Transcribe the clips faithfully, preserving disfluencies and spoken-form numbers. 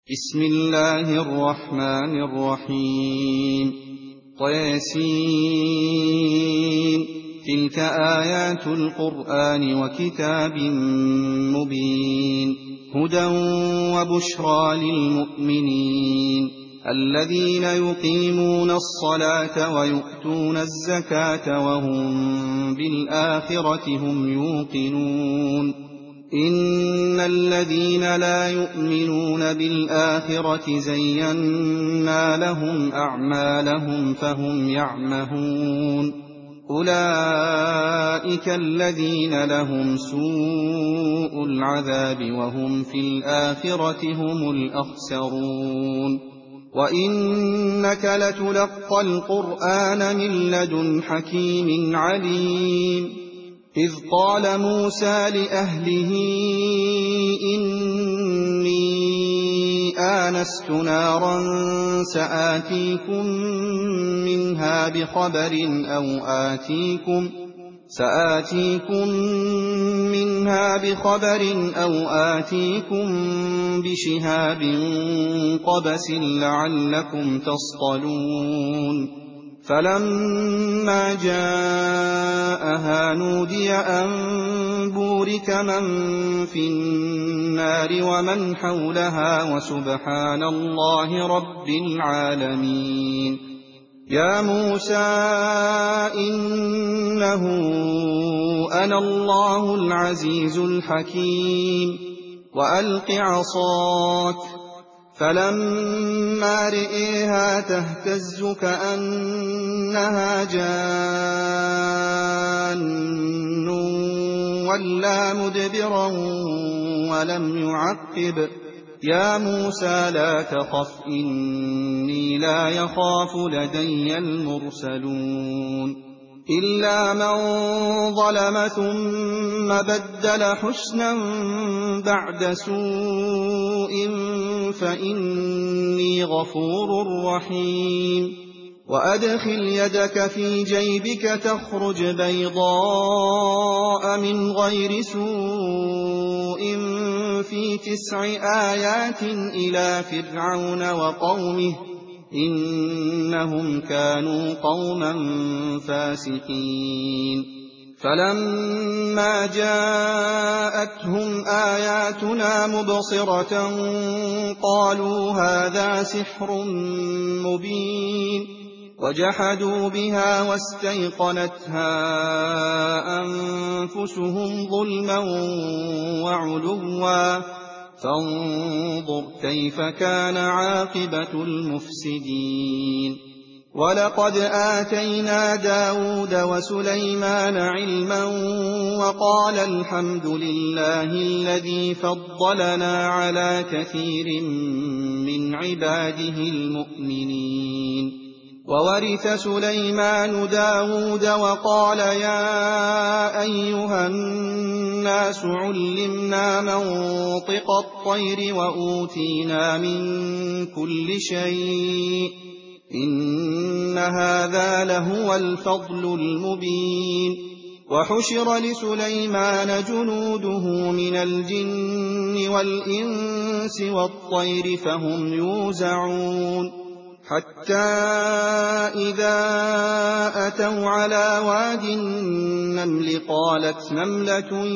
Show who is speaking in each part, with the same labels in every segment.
Speaker 1: بسم الله الرحمن الرحيم طيسين تلك آيات القرآن وكتاب مبين هدى وبشرى للمؤمنين الذين يقيمون الصلاة ويؤتون الزكاة وهم بالآخرة هم يوقنون إن الذين لا يؤمنون بالآخرة زينا لهم أعمالهم فهم يعمهون أولئك الذين لهم سوء العذاب وهم في الآخرة هم الأخسرون وإنك لتلقى القرآن من لدن حكيم عليم إذ قال موسى لأهله إني آنست نارا سآتيكم منها بخبر أو آتيكم سآتيكم منها بخبر أو آتيكم بشهاب قبس لعلكم تصطلون فلما جاءها نودي أن بورك من في النار ومن حولها وسبحان الله رب العالمين يا موسى إنه أنا الله العزيز الحكيم وألق عصاك فلما رئيها تهتز كأنها جان ولا مدبرا ولم يعقب يا موسى لا تخف إني لا يخاف لدي المرسلون إلا من ظلم ثم بدل حسنا بعد سوء فإني غفور رحيم وأدخل يدك في جيبك تخرج بيضاء من غير سوء في تسع آيات إلى فرعون وقومه إنهم كانوا قوما فاسقين فلما جاءتهم آياتنا مبصرة قالوا هذا سحر مبين وجحدوا بها واستيقنتها أنفسهم ظلما وعلوا فانظر كيف كان عاقبة المفسدين ولقد آتينا داود وسليمان علما وقال الحمد لله الذي فضلنا على كثير من عباده المؤمنين وورث سليمان داود وقال يا أيها الناس علمنا منطق الطير وأوتينا من كل شيء إن هذا لهو الفضل المبين وحشر لسليمان جنوده من الجن والإنس والطير فهم يوزعون حتى إذا أتوا على واد النمل قالت نملة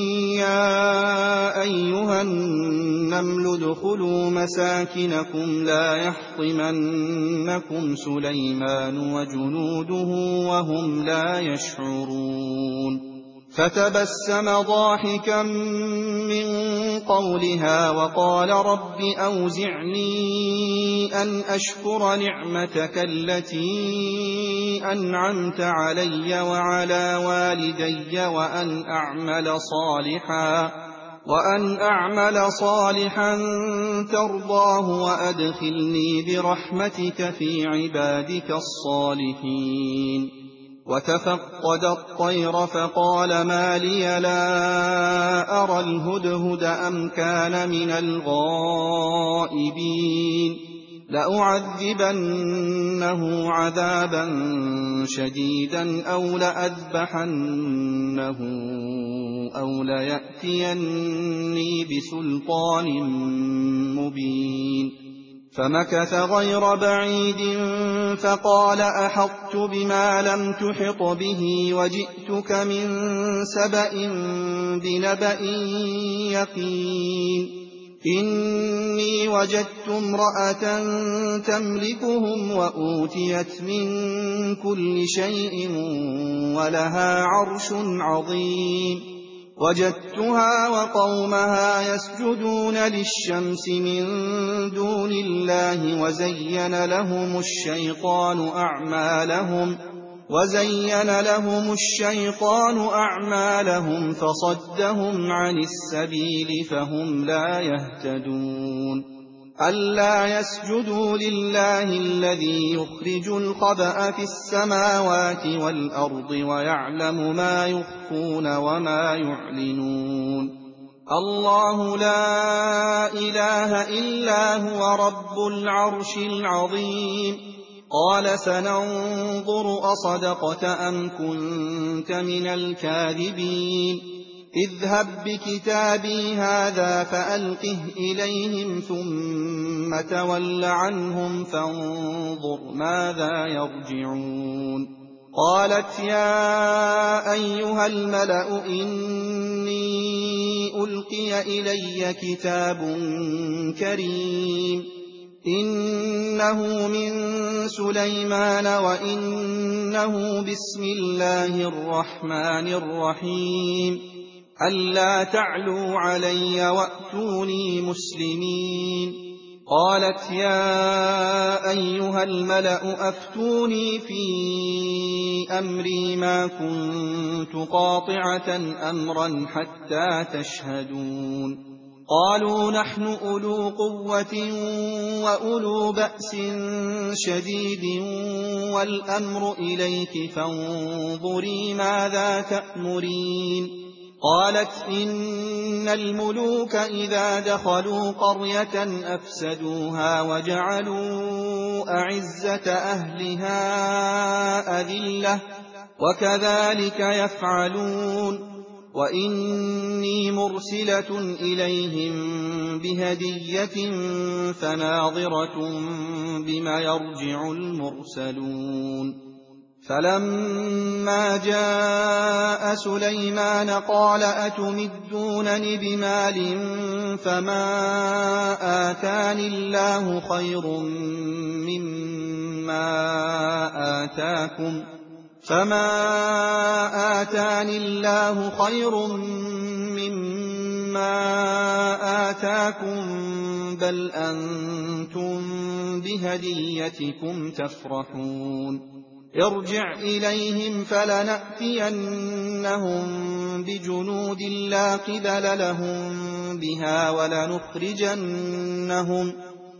Speaker 1: يا أيها النمل ادخلوا مساكنكم لا يحطمنكم سليمان وجنوده وهم لا يشعرون فتبسم ضاحكا من قولها وقال رب أوزعني أن أشكر نعمتك التي أنعمت علي وعلى والدي وأن أعمل صالحا وأن أعمل صالحا ترضاه وأدخلني برحمتك في عبادك الصالحين وتفقد الطير فقال ما لي لا أرى الهدهد أم كان من الغائبين لأعذبنه عذابا شديدا أو لأذبحنه أَوْ لَيَأْتِيَنِّي بِسُلْطَانٍ مُّبِينٍ فَمَكَثَ غَيْرَ بَعِيدٍ فَقَالَ أَحَطتُ بِمَا لَمْ تُحِطْ بِهِ وَجِئْتُكَ مِن سَبَإٍ بِنَبَإٍ يَقِينٍ إِنِّي وَجَدتُّ امْرَأَةً تَمْلِكُهُمْ وَأُوتِيَتْ مِن كُلِّ شَيْءٍ وَلَهَا عَرْشٌ عَظِيمٌ وَجَدتُّهَا وَقَوْمَهَا يَسْجُدُونَ لِلشَّمْسِ مِن دُونِ اللَّهِ وَزَيَّنَ لَهُمُ الشَّيْطَانُ أَعْمَالَهُمْ وَزَيَّنَ لَهُمُ الشَّيْطَانُ أَعْمَالَهُمْ فَصَدَّهُمْ عَنِ السَّبِيلِ فَهُمْ لَا يَهْتَدُونَ أَلَّا يَسْجُدُوا لِلَّهِ الَّذِي يُخْرِجُ الْخَبْءَ فِي السَّمَاوَاتِ وَالْأَرْضِ وَيَعْلَمُ مَا يُخْفُونَ وَمَا يُعْلِنُونَ اللَّهُ لَا إِلَٰهَ إِلَّا هُوَ رَبُّ الْعَرْشِ الْعَظِيمِ قَالَ سَنَنظُرُ أَصَدَقْتَ أَمْ كُنتَ مِنَ الْكَاذِبِينَ اذْهَب بِّكِتَابِي هَٰذَا فَأَلْقِهْ إِلَيْهِمْ ثُمَّ تَوَلَّ عَنْهُمْ فَانظُرْ مَاذَا يَرْجِعُونَ قَالَتْ يَا أَيُّهَا الْمَلَأُ إِنِّي أُلْقِيَ إِلَيَّ كِتَابٌ كَرِيمٌ إِنَّهُ مِن سُلَيْمَانَ وَإِنَّهُ بِسْمِ اللَّهِ الرَّحْمَٰنِ الرَّحِيمِ أَلَّا تَعْلُوا عَلَيَّ وَأْتُونِي مُسْلِمِينَ قَالَتْ يَا أَيُّهَا الْمَلَأُ أَفْتُونِي فِي أَمْرِي مَا كُنتُ قَاطِعَةً أَمْرًا حَتَّىٰ تَشْهَدُونِ قَالُوا نَحْنُ أُولُو قُوَّةٍ وَأُولُو بَأْسٍ شَدِيدٍ وَالْأَمْرُ إِلَيْكِ فَانظُرِي مَاذَا تَأْمُرِينَ قَالَتْ إِنَّ الْمُلُوكَ إِذَا دَخَلُوا قَرْيَةً أَفْسَدُوهَا وَجَعَلُوا أَعِزَّةَ أَهْلِهَا أَذِلَّةً وَكَذَٰلِكَ يَفْعَلُونَ وَإِنِّي مُرْسِلَةٌ إِلَيْهِم بِهَدِيَّةٍ فَنَاظِرَةٌ بِمَ يَرْجِعُ الْمُرْسَلُونَ فَلَمَّا جَاءَ سُلَيْمَانَ قَالَ أَتُمِدُّونَنِ بِمَالٍ فَمَا آتَانِي اللَّهُ خَيْرٌ مِّمَّا آتَاكُمْ فَمَا آتَانِي اللَّهُ خَيْرٌ مِّمَّا آتَاكُم بَلْ أَنتُم بِهَدِيَّتِكُمْ تَفْرَحُونَ ارْجِعْ إِلَيْهِمْ فَلَنَأْتِيَنَّهُم بِجُنُودٍ لَّا قِبَلَ لَهُم بِهَا وَلَنُخْرِجَنَّهُم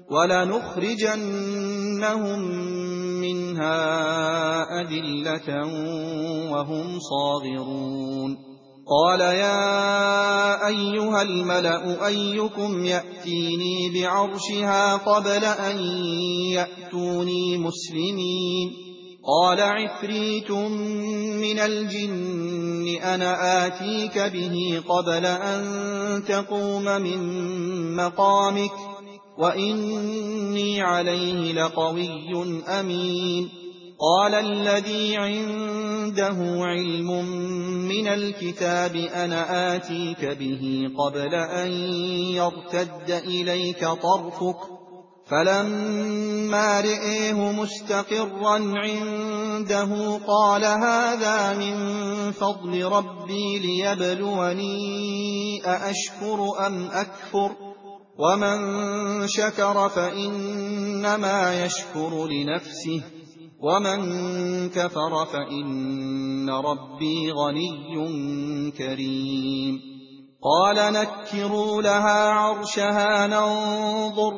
Speaker 1: وَلَنُخْرِجَنَّهُم مِّنْهَا أَذِلَّةً وَهُمْ صَاغِرُونَ قَالَ يَا أَيُّهَا الْمَلَأُ أَيُّكُمْ يَأْتِينِي بِعَرْشِهَا قَبْلَ أَن يَأْتُونِي مُسْلِمِينَ قَالَ عِفْرِيتٌ مِّنَ الْجِنِّ أَنَا آتِيكَ بِهِ قَبْلَ أَن تَقُومَ مِن مَّقَامِكَ وَإِنِّي عَلَيْهِ لَقَوِيٌّ أَمِينٌ قَالَ الَّذِي عِندَهُ عِلْمٌ مِّنَ الْكِتَابِ أَنَا آتِيكَ بِهِ قَبْلَ أَن يَرْتَدَّ إِلَيْكَ طَرْفُكَ فَلَمَّا رَآهُ مُسْتَقِرًّا عِندَهُ قَالَ هَٰذَا مِن فَضْلِ رَبِّي لِيَبْلُوَنِي أَأَشْكُرُ أَمْ أَكْفُرُ وَمَن شَكَرَ فَإِنَّمَا يَشْكُرُ لِنَفْسِهِ وَمَن كَفَرَ فَإِنَّ رَبِّي غَنِيٌّ كَرِيمٌ قَالَ نَكِّرُوا لَهَا عَرْشَهَا نَنظُرْ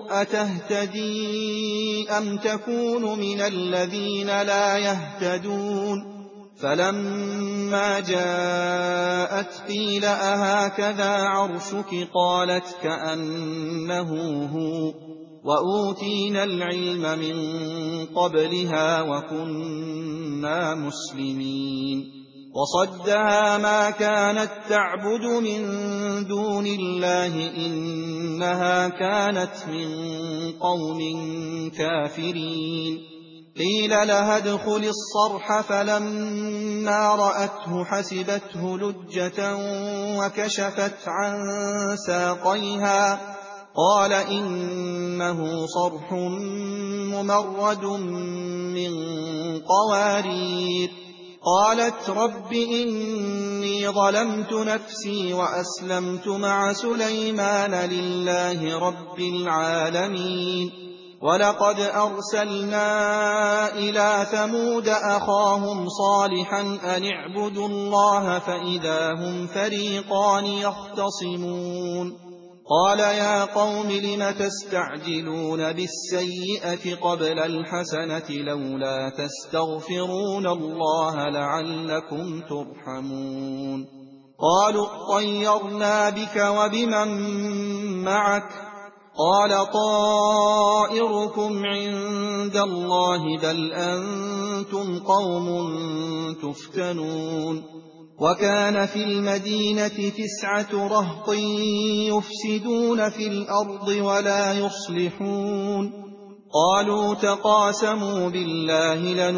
Speaker 1: أَتَهْتَدِي أَمْ تَكُونُ مِنَ الَّذِينَ لَا يَهْتَدُونَ فَلَمَّا جَاءَتْ قِيلَ أَهَٰكَذَا عَرْشُكِ قَالَتْ كَأَنَّهُ هُوَ وَأُوتِينَا الْعِلْمَ مِن قَبْلِهَا وَكُنَّا مُسْلِمِينَ وصدها ما كانت تعبد من دون الله إنها كانت من قوم كافرين قيل لها ادخل الصرح فلما رأته حسبته لجة وكشفت عن ساقيها قال إنه صرح ممرد من قوارير قالت رب إني ظلمت نفسي وأسلمت مع سليمان لله رب العالمين ولقد أرسلنا إلى ثمود أخاهم صالحا أن اعبدوا الله فإذا هم فريقان يختصمون قال يا قوم لم تستعجلون بالسيئة قبل الحسنة لولا تستغفرون الله لعلكم ترحمون قالوا اطيرنا بك وبمن معك قال طائركم عند الله بل أنتم قوم تفتنون وكان في المدينة تسعة رهط يفسدون في الأرض ولا يصلحون قالوا تقاسموا بالله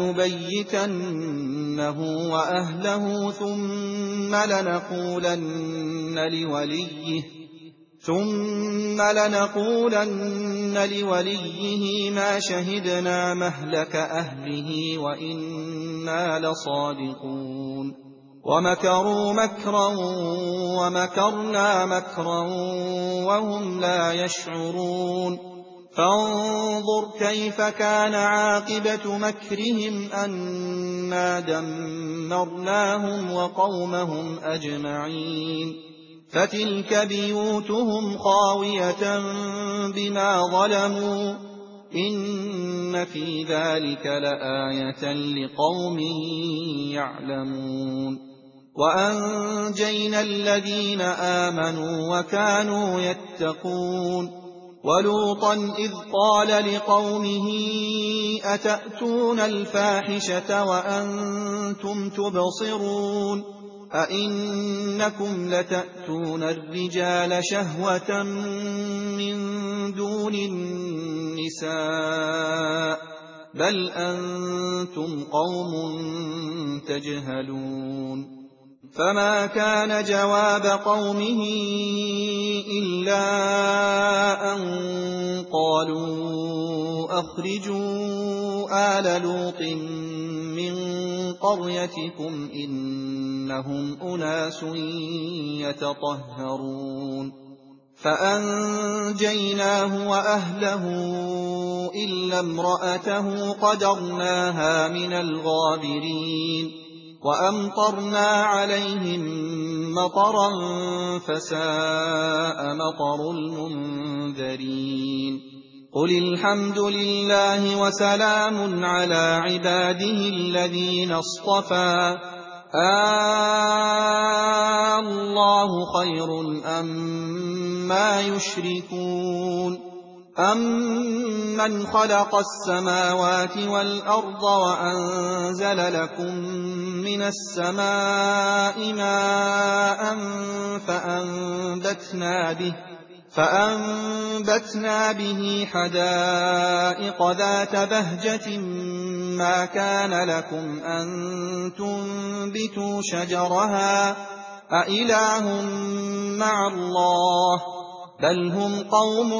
Speaker 1: لنبيتنه وأهله ثم لنقولن لوليه ثم لنقولن لوليه ما شهدنا مهلك أهله وإنا لصادقون ومكروا مكرا ومكرنا مكرا وهم لا يشعرون فانظر كيف كان عاقبة مكرهم أنا دمرناهم وقومهم أجمعين فتلك بيوتهم خاوية بما ظلموا إن في ذلك لآية لقوم يعلمون وأنجينا الذين آمنوا وكانوا يتقون ولوطا إذ قال لقومه أتأتون الفاحشة وأنتم تبصرون أئنكم لتأتون الرجال شهوة من دون النساء بل أنتم قوم تجهلون فما كان جواب قومه إلا أن قالوا أخرجوا آل لوط من قريتكم إنهم أناس يتطهرون فأنجيناه وأهله إلا امرأته قدرناها من الغابرين وأمطرنا عليهم مطرا فساء مطر المنذرين قل الحمد لله وسلام على عباده الذين اصطفى آه الله خير أما يشركون أمن خلق السماوات والأرض وأنزل لكم من السماء ماء فأنبتنا به فأنبتنا به حدائق ذات بهجة ما كان لكم أن تنبتوا شجرها أإله مع الله بل هم قوم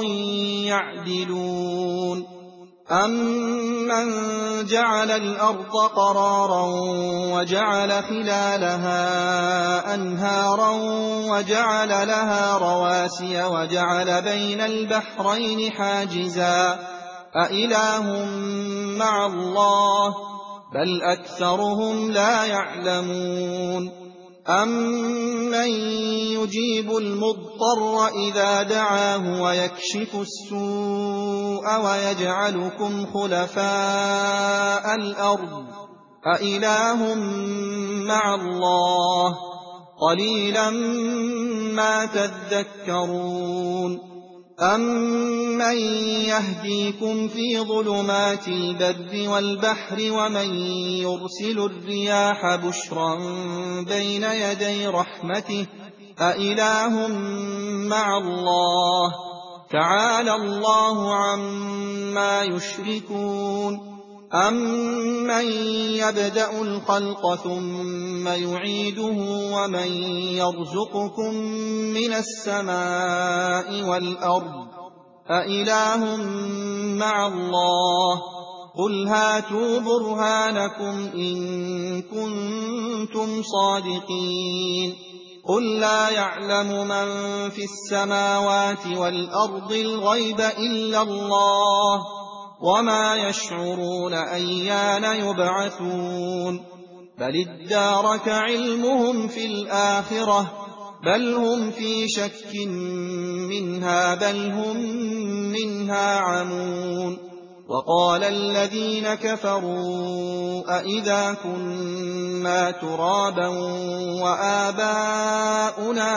Speaker 1: يعدلون أمن جعل الأرض قرارا وجعل خلالها أنهارا وجعل لها رواسي وجعل بين البحرين حاجزا أإله مع الله بل أكثرهم لا يعلمون أمن يجيب المضطر إذا دعاه ويكشف السوء ويجعلكم خلفاء الأرض أإله مع الله قليلا ما تذكرون أَمَّن يَهْدِيكُمْ فِي ظُلُمَاتِ الْبَرِّ وَالْبَحْرِ وَمَن يُرْسِلُ الرِّيَاحَ بُشْرًا بَيْنَ يَدَيْ رَحْمَتِهِ أَإِلَٰهٌ مَّعَ اللَّهِ ۚ تَعَالَى اللَّهُ عَمَّا يُشْرِكُونَ أَمَّن يَبْدَأُ الْخَلْقَ ثُمَّ يُعِيدُهُ وَمَن يَرْزُقُكُم مِّنَ السَّمَاءِ وَالْأَرْضِ أَإِلَٰهٌ مَّعَ اللَّهِ ۚ قُلْ هَاتُوا بُرْهَانَكُمْ إِن كُنتُمْ صَادِقِينَ قُل لَّا يَعْلَمُ مَن فِي السَّمَاوَاتِ وَالْأَرْضِ الْغَيْبَ إِلَّا اللَّهُ وَمَا يَشْعُرُونَ أَيَّانَ يُبْعَثُونَ بَلِ ادَّارَكَ عِلْمُهُمْ فِي الْآخِرَةِ بَلْ هُمْ فِي شَكٍّ مِّنْهَا بَلْ هُم مِّنْهَا عَمُونَ وَقَالَ الَّذِينَ كَفَرُوا أَإِذَا كُنَّا تُرَابًا وَآبَاؤُنَا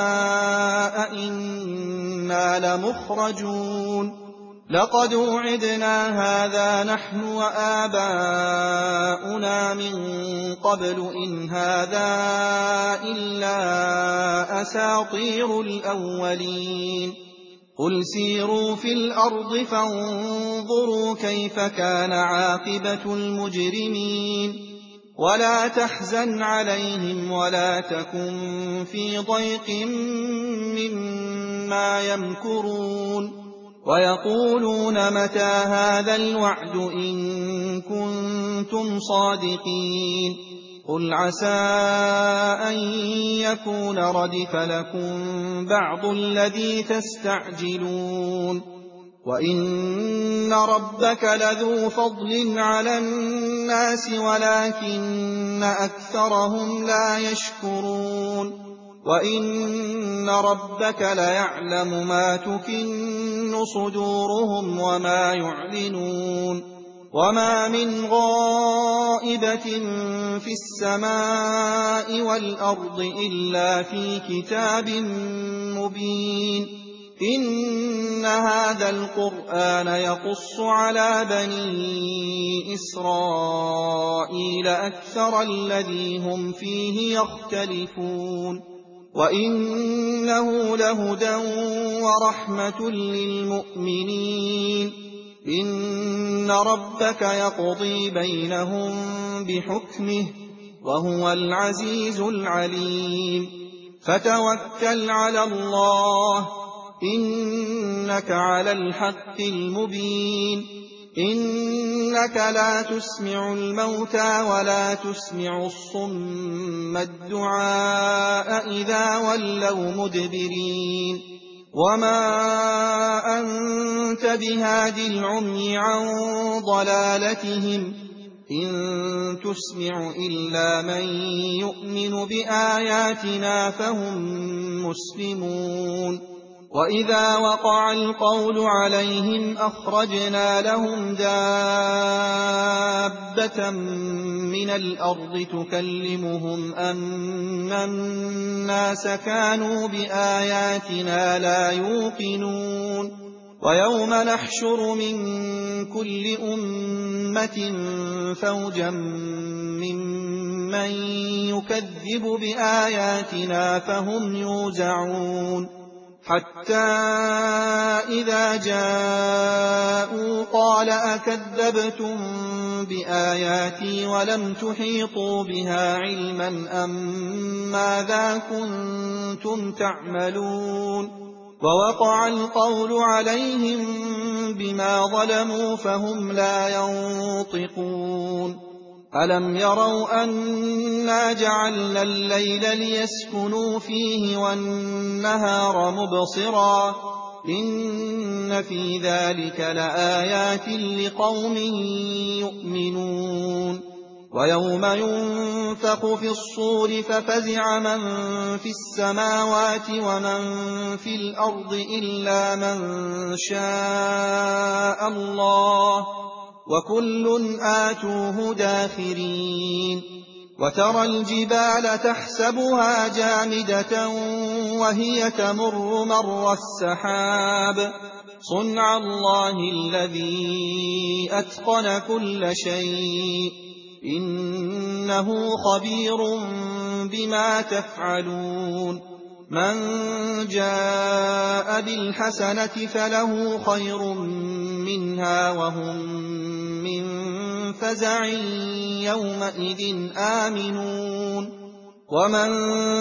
Speaker 1: أَإِنَّا لَمُخْرَجُونَ لَقَدْ وُعِدْنَا هَٰذَا نَحْنُ وَآبَاؤُنَا مِن قَبْلُ إِنْ هَٰذَا إِلَّا أَسَاطِيرُ الْأَوَّلِينَ قُلْ سِيرُوا فِي الْأَرْضِ فَانظُرُوا كَيْفَ كَانَ عَاقِبَةُ الْمُجْرِمِينَ وَلَا تَحْزَنْ عَلَيْهِمْ وَلَا تَكُن فِي ضَيْقٍ مِّمَّا يَمْكُرُونَ وَيَقُولُونَ مَتَىٰ هَٰذَا الْوَعْدُ إِن كُنتُمْ صَادِقِينَ قُلْ عَسَىٰ أَن يَكُونَ رَدِفَ لَكُم بَعْضُ الَّذِي تَسْتَعْجِلُونَ وَإِنَّ رَبَّكَ لَذُو فَضْلٍ عَلَى النَّاسِ وَلَٰكِنَّ أَكْثَرَهُمْ لَا يَشْكُرُونَ وَإِنَّ رَبَّكَ لَيَعْلَمُ مَا تُكِنُّ صُدُورُهُمْ وَمَا يُعْلِنُونَ وَمَا مِنْ غَائِبَةٍ فِي السَّمَاءِ وَالْأَرْضِ إِلَّا فِي كِتَابٍ مُّبِينٍ إِنَّ هَٰذَا الْقُرْآنَ يَقُصُّ عَلَىٰ بَنِي إِسْرَائِيلَ أَكْثَرَ الَّذِي هُمْ فِيهِ يَخْتَلِفُونَ وَإِنَّهُ لَهُدًى وَرَحْمَةٌ لِّلْمُؤْمِنِينَ إِنَّ رَبَّكَ يَقْضِي بَيْنَهُم بِحُكْمِهِ وَهُوَ الْعَزِيزُ الْعَلِيمُ فَتَوَكَّلْ عَلَى اللَّهِ إِنَّكَ عَلَى الْحَقِّ الْمُبِينِ إِنَّكَ لَا تُسْمِعُ الْمَوْتَىٰ وَلَا تُسْمِعُ الصُّمَّ الدُّعَاءَ إِذَا وَلَّوْا مُدْبِرِينَ وَمَا أَنتَ بِهَادِ الْعُمْيِ عَن ضَلَالَتِهِمْ إِن تُسْمِعُ إِلَّا مَن يُؤْمِنُ بِآيَاتِنَا فَهُم مُّسْلِمُونَ وَإِذَا وَقَعَ الْقَوْلُ عَلَيْهِمْ أَخْرَجْنَا لَهُمْ دَابَّةً مِّنَ الْأَرْضِ تُكَلِّمُهُمْ أَنَّ النَّاسَ كَانُوا بِآيَاتِنَا لَا يُوقِنُونَ وَيَوْمَ نَحْشُرُ مِن كُلِّ أُمَّةٍ فَوْجًا مِّمَّن يُكَذِّبُ بِآيَاتِنَا فَهُمْ يُوزَعُونَ حَتَّىٰ إِذَا جَاءُوا قَالَ أَكَذَّبْتُم بِآيَاتِي وَلَمْ تُحِيطُوا بِهَا عِلْمًا أَمَّاذَا كُنتُمْ تَعْمَلُونَ وَوَقَعَ الْقَوْلُ عَلَيْهِم بِمَا ظَلَمُوا فَهُمْ لَا يَنطِقُونَ أَلَمْ يَرَوْا أَنَّا جَعَلْنَا اللَّيْلَ لِيَسْكُنُوا فِيهِ وَالنَّهَارَ مُبْصِرًا إِنَّ فِي ذَٰلِكَ لَآيَاتٍ لِّقَوْمٍ يُؤْمِنُونَ وَيَوْمَ يُنفَخُ فِي الصُّورِ فَفَزِعَ مَن فِي السَّمَاوَاتِ وَمَن فِي الْأَرْضِ إِلَّا مَن شَاءَ اللَّهُ وَكُلٌّ آتُوهُ دَاخِرِينَ وَتَرَى الْجِبَالَ تَحْسَبُهَا جَامِدَةً وَهِيَ تَمُرُّ مَرَّ السَّحَابِ صنع الله الذي أتقن كل شيء إنه خبير بما تفعلون من جاء بالحسنة فله خير منها وهم من فزع يومئذ آمنون ومن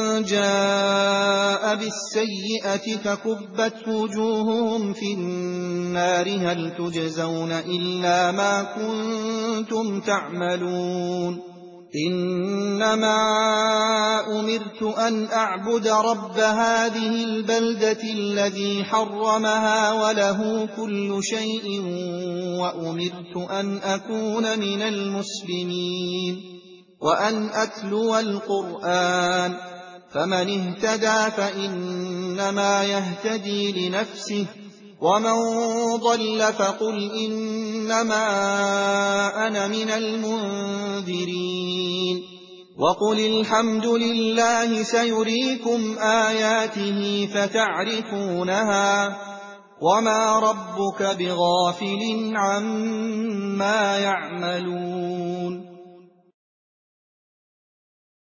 Speaker 1: جاء بالسيئة فكبت وجوههم في النار هل تجزون إلا ما كنتم تعملون إنما أمرت أن أعبد رب هذه البلدة الذي حرمها وله كل شيء وأمرت أن أكون من المسلمين وأن أتلو القرآن فمن اهتدى فإنما يهتدي لنفسه ومن ضل فقل إنما أنا من المنذرين وقل الحمد لله سيريكم آياته فتعرفونها وما ربك بغافل عما يعملون